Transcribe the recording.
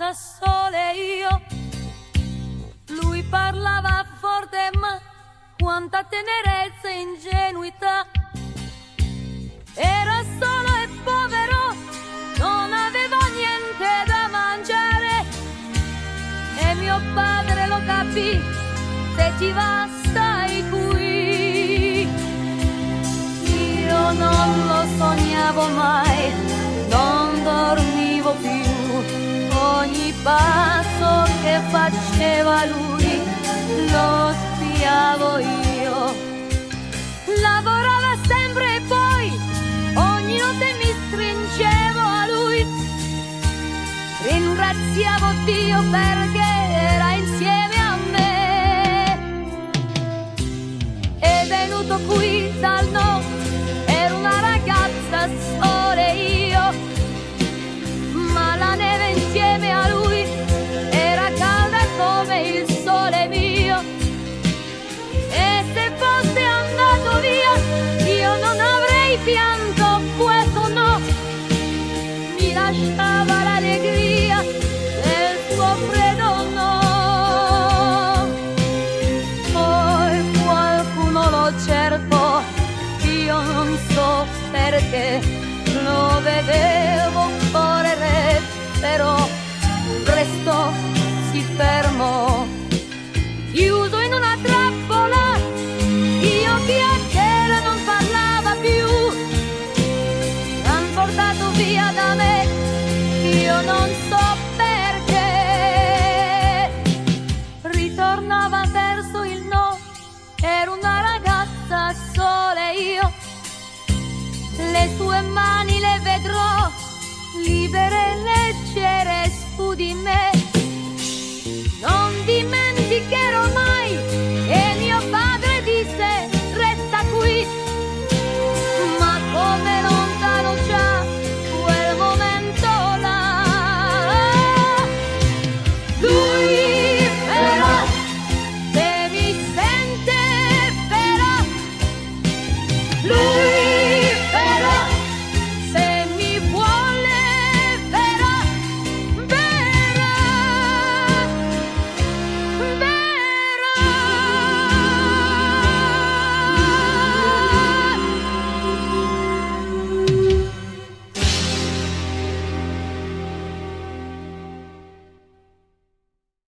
ragazza sole io. Lui parlava forte ma quanta tenerezza e ingenuità. Era solo e povero, non aveva niente da mangiare. E mio padre lo capì, se ti va stai qui. Io non lo sognavo mai, non dormivo più. Ogni passo che faceva lui lo spiavo io. Lavorava sempre e poi ogni notte mi stringevo a lui. Ringraziavo Dio perché era insieme a me. È venuto qui dal no, era una ragazza sole io, ma la neve insieme a lui era calda come il sole mio. E se fosse andato via io non avrei pianto, questo no. Mi lasciava l'allegria del suo freddo no. Poi qualcuno lo cercò, io non so perché. Lo vedevo correre, però presto si fermò. Chiuso in una trappola, io piacere non parlava più. L'han portato via da me, io non so perché. Ritornava verso il no, ero una ragazza sole io. Le sue mani